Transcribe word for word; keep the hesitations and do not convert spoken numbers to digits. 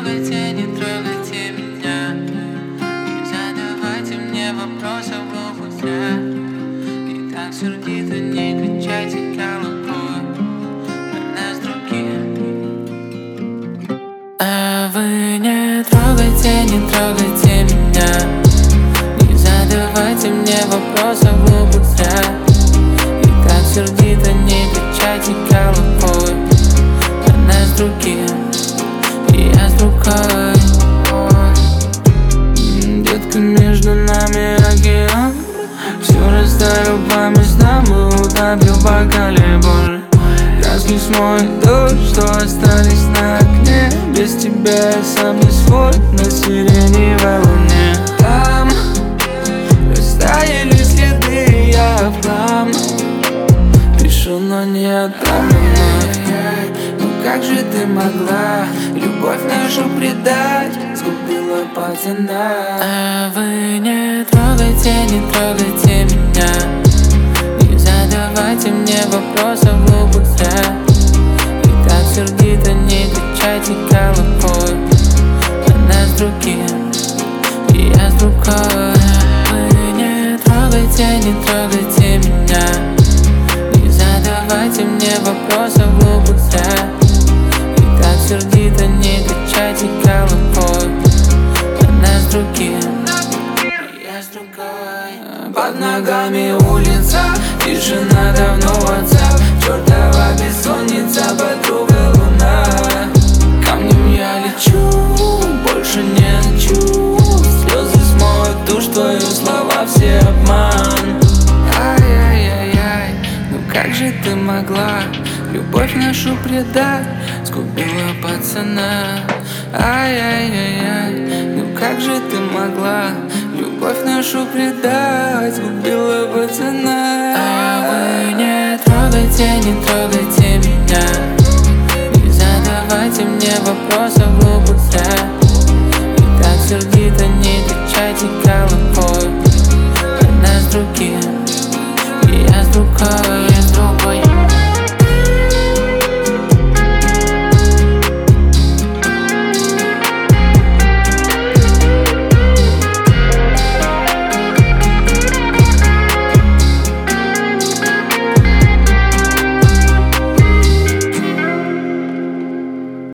трогайте, не трогайте меня. Не задавайте мне вопросов глупых зря. И так сердито не кричайте головой на нас других. А вы не трогайте, не трогайте меня. Не задавайте мне вопросов глупых зря. И так сердито не кричайте головой на нас других. И я с другой. Детка, между нами океан. Все растаю по местам и утопил в бокале боль. Краски смой дождь, что остались на окне. Без тебя я сам не свой на сиреневой луне. Там растаяли следы, я в хлам. Пишу, но не отправлю. Ну как же ты могла любовь нашу предать? Сгубила пацана. А вы не трогайте, не трогайте меня. Не задавайте мне вопросов глупых зря. И так сердито не кричайте головой на нас других. И я с другой. Вы не трогайте, не трогайте меня. Не задавайте мне вопросов глупых зря. И так сердито не кричайте головой на нас других. И я с другой. Под ногами улица, тишина давно WhatsApp. Чертова бессонница, подруга луна. Камнем я лечу, больше не хочу. Слезы смоют тушь, твою слова все обман. Ай-яй-яй-яй, ну как же ты могла любовь нашу предать? Сгубила пацана. Ай-яй-яй-яй, ну как же ты могла любовь нашу предать? Сгубила пацана. А вы не трогайте, не трогайте